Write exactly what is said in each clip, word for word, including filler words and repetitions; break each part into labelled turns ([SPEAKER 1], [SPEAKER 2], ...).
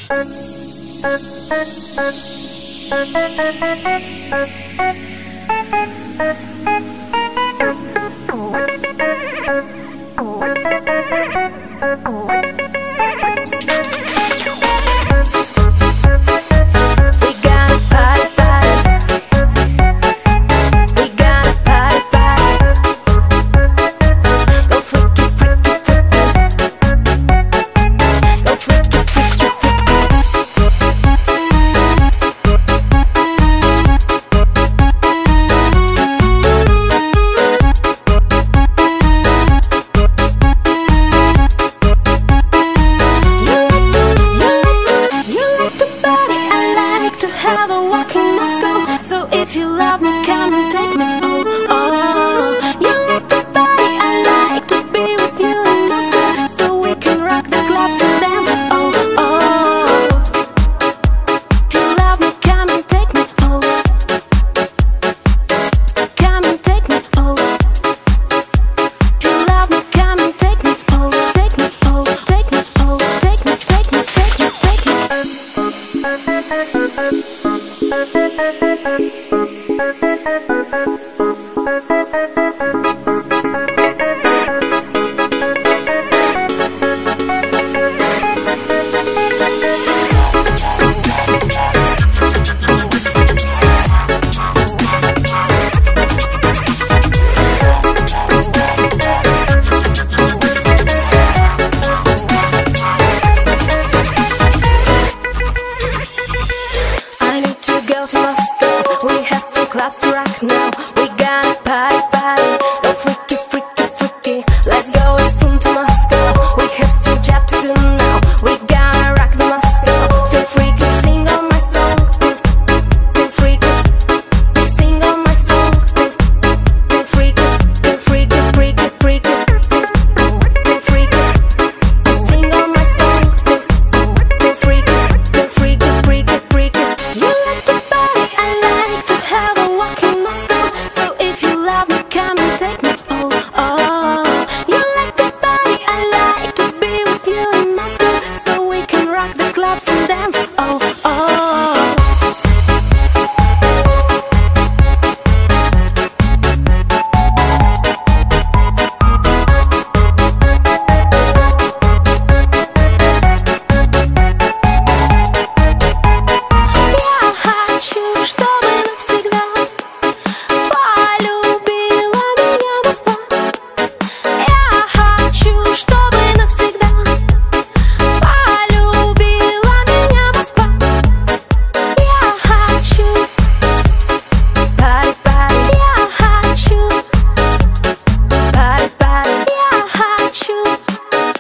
[SPEAKER 1] Have a walk in Moscow, so if you love me, come and take me. Oh, oh, you like the body, I like to be with you in Moscow, so we can rock the clubs and dance. Oh, oh, if you love me, come and take me. Oh, come and take me. Oh, if you love me, come and take me. Oh, take me. Oh, take me. Oh, take me, take me, take me, take me. Go to Moscow, we have some clubs to rock now. We gonna party, party, oh freaky, freaky, freaky. Let's go as soon to Moscow, we have some job to do now. We gonna rock the Moscow, feel freaky, sing on my song. Feel freaky, sing on my song. Feel freaky, feel freaky, freaky, freaky. Feel freaky, sing on my song. Feel freaky, feel freaky, freaky, freaky. You like to have a walk in Moscow, so if you love me, come and take me. Oh, oh, you like the body, I like to be with you in Moscow, so we can rock the clubs and dance. Oh, oh.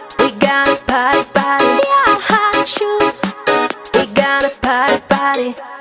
[SPEAKER 1] Party, party.